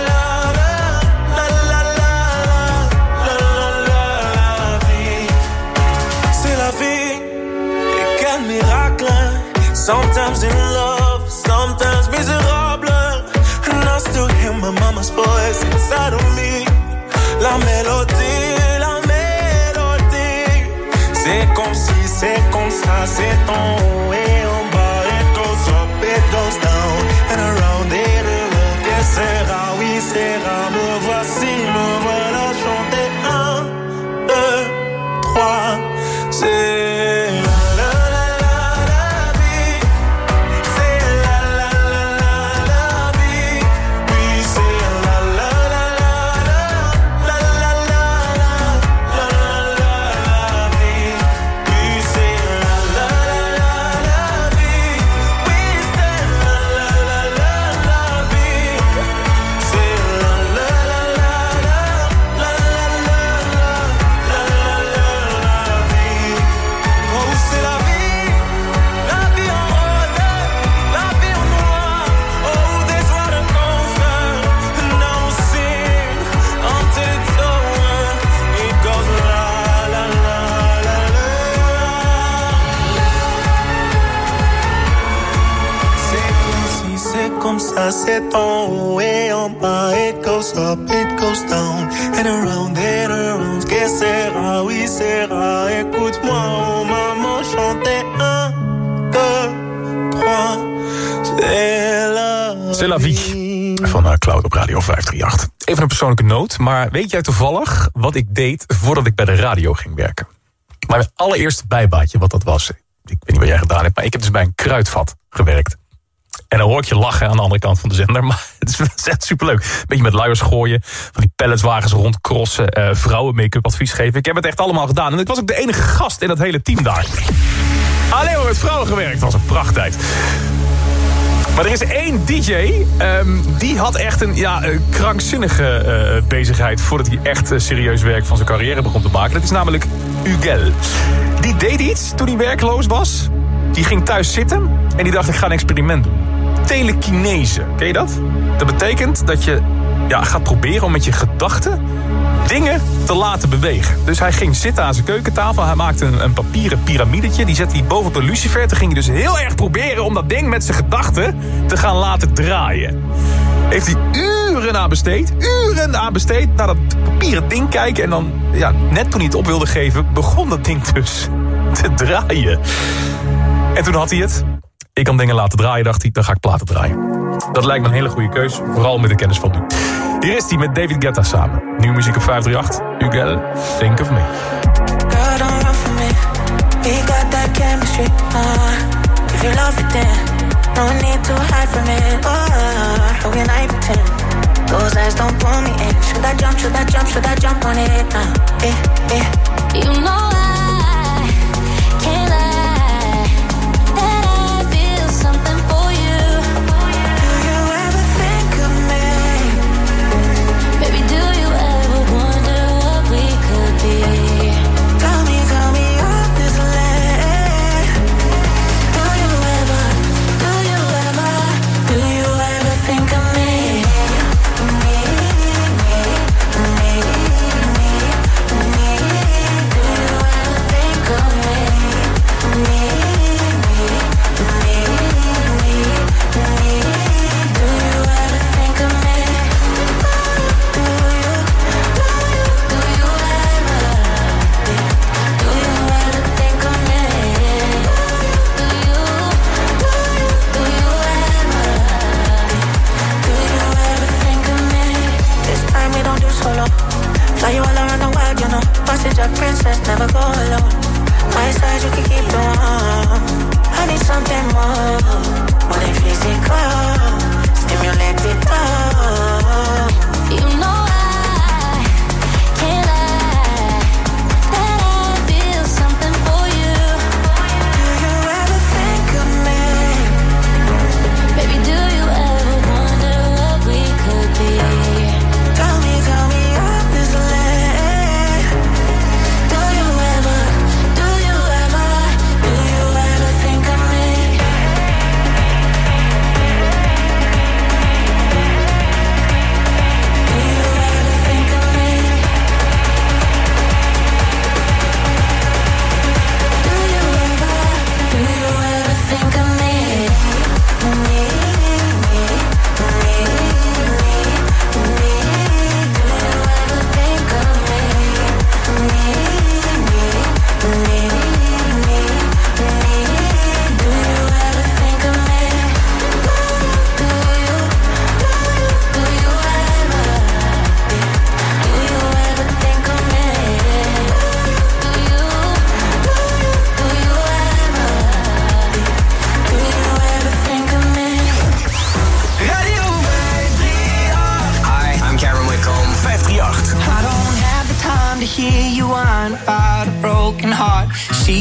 vie, c'est la vie. Et quel miracle! Sometimes in love, sometimes miserable, and I still hear my mama's voice inside of me. La mélodie, la mélodie. C'est comme si, c'est comme ça, c'est en haut et en bas. It goes up, it goes down, and around it around. Que sera, oui sera. Me voici, me voilà chanter 1, 2, 3. C'est ça, c'est en haut et en bas. It goes up, it goes down, and around, que sera, oui sera. Écoute-moi, oh maman, chanter 1, 2, 3. C'est la vie van Cloud op Radio 538. Even een persoonlijke noot, maar weet jij toevallig wat ik deed voordat ik bij de radio ging werken? Mijn allereerste bijbaantje, wat dat was. Ik weet niet wat jij gedaan hebt, maar ik heb dus bij een kruidvat gewerkt. En dan hoor ik je lachen aan de andere kant van de zender. Maar het is echt superleuk. Beetje met luiers gooien. Van die palletswagens rondcrossen. Vrouwen make-up advies geven. Ik heb het echt allemaal gedaan. En ik was ook de enige gast in dat hele team daar. Alleen maar met vrouwen gewerkt. Dat was een prachttijd. Maar er is één DJ. Die had echt een krankzinnige bezigheid. Voordat hij echt serieus werk van zijn carrière begon te maken. Dat is namelijk Ugel. Die deed iets toen hij werkloos was. Die ging thuis zitten en die dacht, ik ga een experiment doen. Telekinese, ken je dat? Dat betekent dat je gaat proberen om met je gedachten dingen te laten bewegen. Dus hij ging zitten aan zijn keukentafel. Hij maakte een papieren piramidetje. Die zette hij bovenop een lucifer. Toen ging hij dus heel erg proberen om dat ding met zijn gedachten te gaan laten draaien. Heeft hij uren aan besteed. Naar dat papieren ding kijken. En dan, net toen hij het op wilde geven, begon dat ding dus te draaien. En toen had hij het. Ik kan dingen laten draaien, dacht hij. Dan ga ik platen draaien. Dat lijkt me een hele goede keus. Vooral met de kennis van nu. Hier is hij met David Guetta samen. Nieuwe muziek op 538. Ugel, Think of Me. Girl, don't run from me. We got that chemistry. If you love it, then no need to hide from it. How can I pretend? Those eyes don't pull me in. Should I jump? Should I jump? Should I jump on it? You know I can't lie that I feel something for you. Do you ever think of me? Baby, do you ever wonder what we could be? Tell me honestly. Do you ever think of me?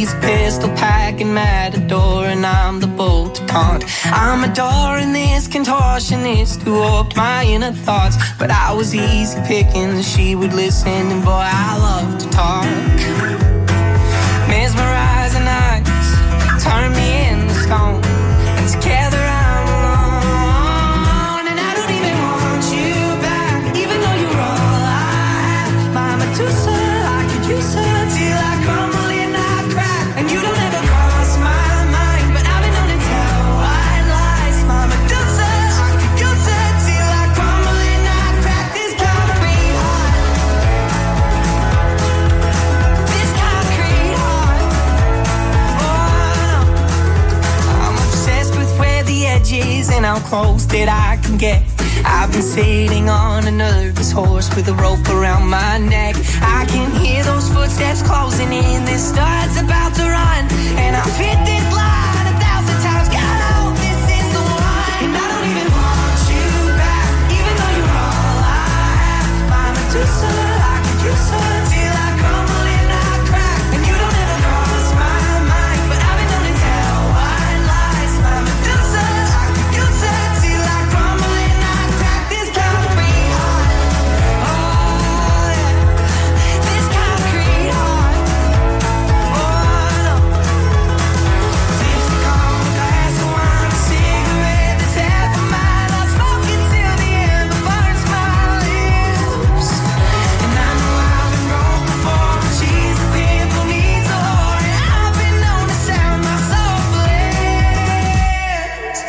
He's pistol packing matador, and I'm the bolt to taunt. I'm adoring this contortionist who warped my inner thoughts. But I was easy picking, she would listen, and boy, I love to talk. Mesmerizing eyes turn me into stone, and together I'm alone. And I don't even want you back, even though you're all I have. My Medusa, I could use her till I crumble and I crack. And you don't ever cross my mind, but I've been known to tell white lies. My Medusa, I could use her till I crumble and I crack. This concrete heart, this concrete heart. I'm obsessed with where the edge is and how close that I can get. I've been sitting on a nervous horse with a rope around my neck. I can hear those footsteps closing in. This star's about to run, and I've hit this line 1,000 times. God, I hope this is the one. And I don't even want you back, even though you're all I have. My Medusa, I could use her till I crumble and I crack. And you don't ever cross my mind, but I've been known to tell white lies. My Medusa, I could use her till I crumble and I crack. This concrete heart, oh yeah, this concrete heart, oh no. Lipstick on the glass of wine, a cigarette that's half a mile. I'll smoke it till the end burns my lips. And I know I've been broke before, but she's a pimple needs a whore, and I've been known to sound my soul flips.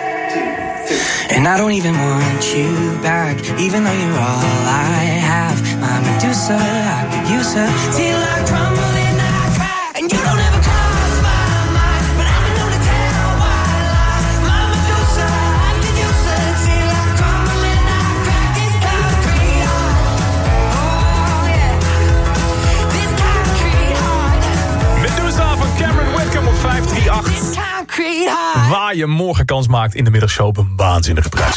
And I don't even want you back, even though you're all I have. My Medusa, I could use her till I crumble and I crack. And you don't ever cross my mind, but I've been known to tell white lies. My Medusa, I could use her till I crumble and I crack. This concrete heart, oh yeah, this concrete heart, Medusa van Cameron Whitcomb op 538. this concrete heart. Waar je morgen kans maakt in de middagshow op een waanzinnige prijs.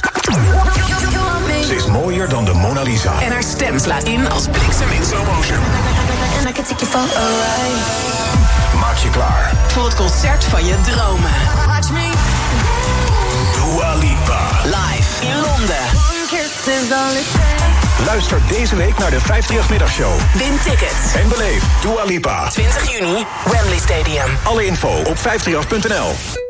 Ze is mooier dan de Mona Lisa. En haar stem slaat in als bliksem in slow motion. And I can take you for a ride. Maak je klaar. Voor het concert van je dromen. Watch me. Dua Lipa. Live in Londen. One kiss is all it takes. Luister deze week naar de 538-middagshow. Win tickets. En beleef Dua Lipa. 20 juni, Wembley Stadium. Alle info op 538.nl.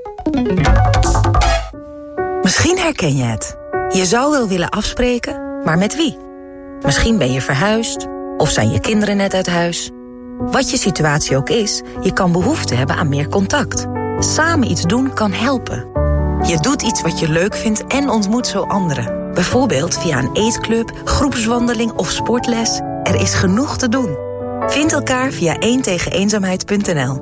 Misschien herken je het. Je zou wel willen afspreken, maar met wie? Misschien ben je verhuisd, of zijn je kinderen net uit huis. Wat je situatie ook is, je kan behoefte hebben aan meer contact. Samen iets doen kan helpen. Je doet iets wat je leuk vindt en ontmoet zo anderen. Bijvoorbeeld via een eetclub, groepswandeling of sportles. Er is genoeg te doen. Vind elkaar via 1tegeneenzaamheid.nl.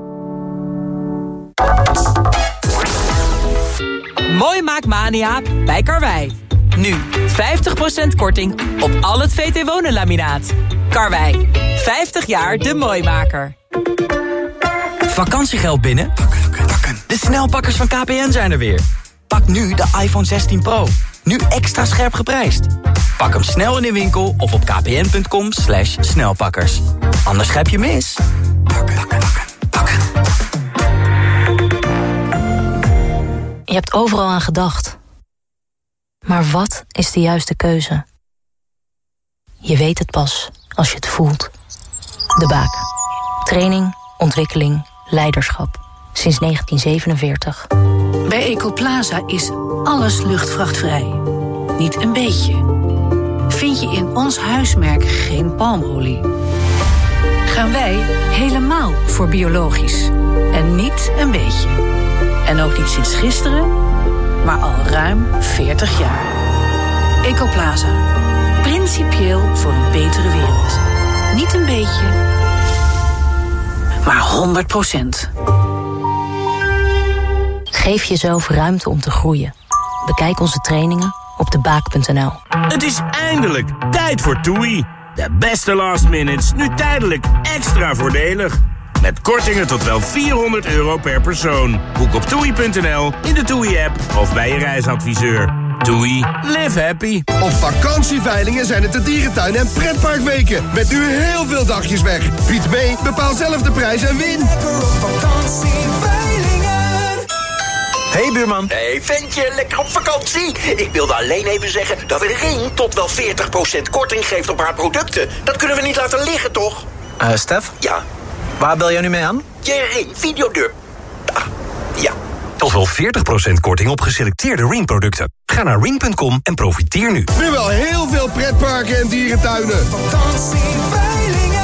Mooi maakt Mania bij Karwei. Nu 50% korting op al het VT Wonen laminaat. Karwei, 50 jaar de mooimaker. Vakantiegeld binnen? De snelpakkers van KPN zijn er weer. Pak nu de iPhone 16 Pro. Nu extra scherp geprijsd. Pak hem snel in de winkel of op kpn.com/snelpakkers. Anders grijp je mis. Je hebt overal aan gedacht. Maar wat is de juiste keuze? Je weet het pas als je het voelt. De Baak. Training, ontwikkeling, leiderschap. Sinds 1947. Bij Ecoplaza is alles luchtvrachtvrij. Niet een beetje. Vind je in ons huismerk geen palmolie? Gaan wij helemaal voor biologisch. En niet een beetje. En ook niet sinds gisteren, maar al ruim 40 jaar. Ecoplaza. Principieel voor een betere wereld. Niet een beetje, maar 100%. Geef jezelf ruimte om te groeien. Bekijk onze trainingen op debaak.nl. Het is eindelijk tijd voor TUI. De beste last minutes, nu tijdelijk extra voordelig. Met kortingen tot wel €400 per persoon. Boek op TUI.nl, in de TUI-app of bij je reisadviseur. Doei. Live happy. Op vakantieveilingen zijn het de dierentuin- en pretparkweken. Met nu heel veel dagjes weg. Bied mee, bepaal zelf de prijs en win. Hey buurman. Hey ventje, lekker op vakantie? Ik wilde alleen even zeggen dat Ring tot wel 40% korting geeft op haar producten. Dat kunnen we niet laten liggen, toch? Stef? Ja? Waar bel jij nu mee aan? Je Ring Videodeur. Ah, ja. Tot wel 40% korting op geselecteerde Ring-producten. Ga naar ring.com en profiteer nu. Nu wel heel veel pretparken en dierentuinen. Vakantieveilingen.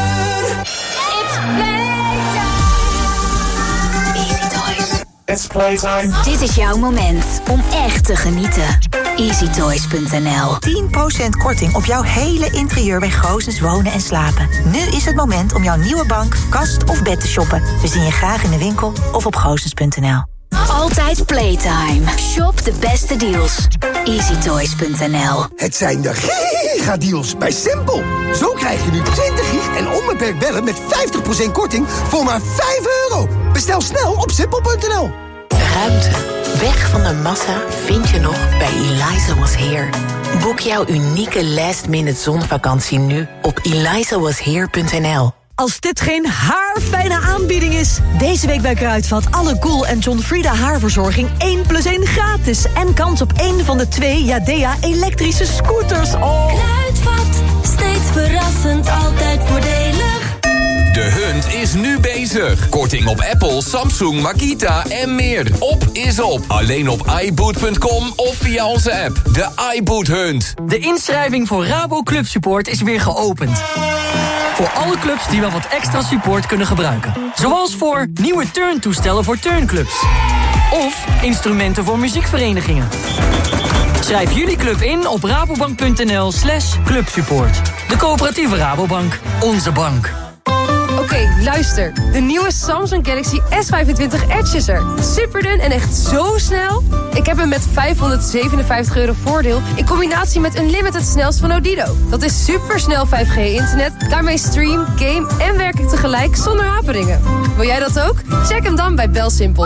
It's playtime. Dit is jouw moment om echt te genieten. EasyToys.nl. 10% korting op jouw hele interieur bij Goosens Wonen en Slapen. Nu is het moment om jouw nieuwe bank, kast of bed te shoppen. We zien je graag in de winkel of op goosens.nl. Altijd playtime. Shop de beste deals. EasyToys.nl. Het zijn de gigadeals bij Simpel. Zo krijg je nu 20 gig en onbeperkt bellen met 50% korting voor maar €5. Bestel snel op Simpel.nl. Ruimte. Weg van de massa vind je nog bij Eliza Was Here. Boek jouw unieke last-minute zonvakantie nu op elizawashere.nl. Als dit geen haarfijne aanbieding is. Deze week bij Kruidvat alle Cool en John Frieda haarverzorging 1+1 gratis. En kans op 1 van de 2 Yadea elektrische scooters. Oh. Kruidvat, steeds verrassend, altijd voordelig. De Hunt is nu bezig. Korting op Apple, Samsung, Makita en meer. Op is op. Alleen op iBoot.com of via onze app. De iBoot Hunt. De inschrijving voor Rabo Club Support is weer geopend. Voor alle clubs die wel wat extra support kunnen gebruiken. Zoals voor nieuwe turntoestellen voor turnclubs. Of instrumenten voor muziekverenigingen. Schrijf jullie club in op rabobank.nl/clubsupport. De coöperatieve Rabobank. Onze bank. Oké, luister. De nieuwe Samsung Galaxy S25 Edge is er. Superdun en echt zo snel. Ik heb hem met €557 voordeel in combinatie met Unlimited snelst van Odido. Dat is supersnel 5G-internet. Daarmee stream, game en werk ik tegelijk zonder haperingen. Wil jij dat ook? Check hem dan bij BelSimpel.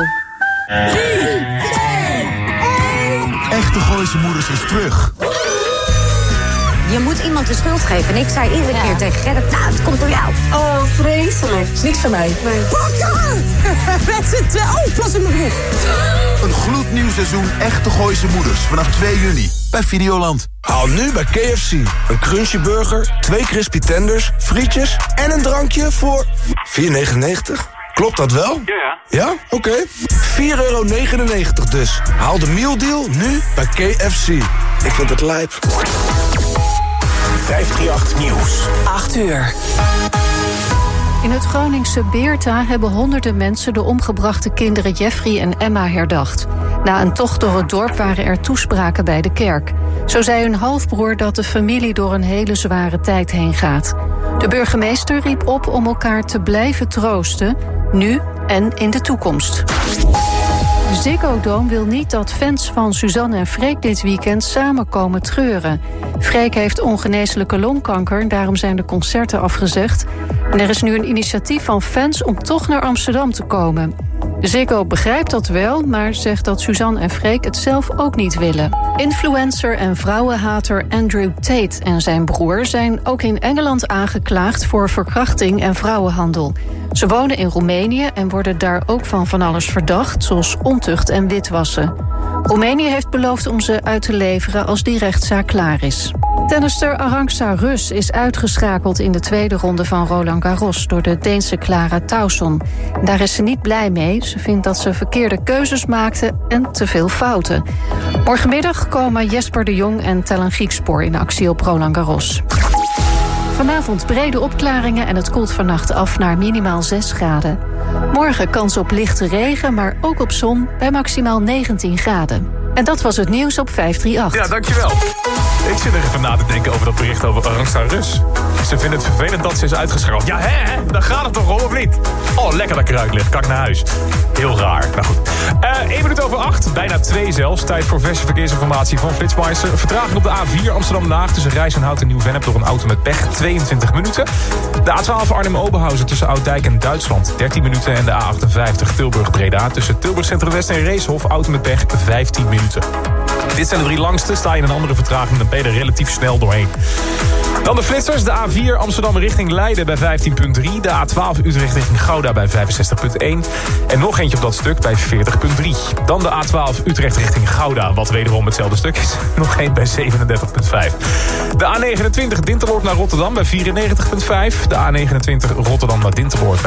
Echte Gooise Moeders is terug. Je moet iemand de schuld geven. En ik zei iedere keer tegen Gerrit, nou, het komt door jou. Oh, vreselijk. Is niks van mij. Nee. Pakken! Met z'n twee. Oh, plas in mijn broek. Een gloednieuw seizoen Echte Gooise Moeders vanaf 2 juni bij Videoland. Haal nu bij KFC een crunchy burger, 2 crispy tenders, frietjes en een drankje voor €4,99. Klopt dat wel? Ja. Ja? Oké. €4,99 dus. Haal de mealdeal nu bij KFC. Ik vind het lijp. 538 Nieuws. 8 uur. In het Groningse Beerta hebben honderden mensen de omgebrachte kinderen Jeffrey en Emma herdacht. Na een tocht door het dorp waren er toespraken bij de kerk. Zo zei hun halfbroer dat de familie door een hele zware tijd heen gaat. De burgemeester riep op om elkaar te blijven troosten, nu en in de toekomst. Ziggo Dome wil niet dat fans van Suzanne en Freek dit weekend samen komen treuren. Freek heeft ongeneeslijke longkanker, daarom zijn de concerten afgezegd. En er is nu een initiatief van fans om toch naar Amsterdam te komen. Ziggo begrijpt dat wel, maar zegt dat Suzanne en Freek het zelf ook niet willen. Influencer en vrouwenhater Andrew Tate en zijn broer zijn ook in Engeland aangeklaagd voor verkrachting en vrouwenhandel. Ze wonen in Roemenië en worden daar ook van alles verdacht, zoals ontucht en witwassen. Roemenië heeft beloofd om ze uit te leveren als die rechtszaak klaar is. Tennister Arantxa Rus is uitgeschakeld in de tweede ronde van Roland Garros door de Deense Clara Tauson. Daar is ze niet blij mee. Ze vindt dat ze verkeerde keuzes maakte en te veel fouten. Morgenmiddag komen Jesper de Jong en Tellen Griekspoor in actie op Roland Garros. Vanavond brede opklaringen en het koelt vannacht af naar minimaal 6 graden. Morgen kans op lichte regen, maar ook op zon bij maximaal 19 graden. En dat was het nieuws op 538. Ja, dankjewel. Ik zit er even na te denken over dat bericht over Arantxa Rus. Ze vinden het vervelend dat ze is uitgeschakeld. Ja, hè? Daar gaat het toch om, of niet? Oh, lekker dat kruik ligt. Kan ik naar huis. Heel raar. Nou goed. 1 minuut over 8. Bijna 2 zelfs. Tijd voor verse verkeersinformatie van Flitsmeister. Vertraging op de A4 Amsterdam-Den Haag tussen Rijsenhout en Nieuw-Vennep door een auto met pech. 22 minuten. De A12 Arnhem-Oberhausen tussen Ouddijk en Duitsland. 13 minuten. En de A58 Tilburg-Breda tussen Tilburg Centrum West en Reeshof. Auto met pech. 15 minuten. Dit zijn de 3 langste. Sta je in een andere vertraging, dan ben je er relatief snel doorheen. Dan de flitsers. De A4 Amsterdam richting Leiden bij 15,3. De A12 Utrecht richting Gouda bij 65,1. En nog eentje op dat stuk bij 40,3. Dan de A12 Utrecht richting Gouda, wat wederom hetzelfde stuk is. Nog één bij 37,5. De A29 Dinteloord naar Rotterdam bij 94,5. De A29 Rotterdam naar Dinteloord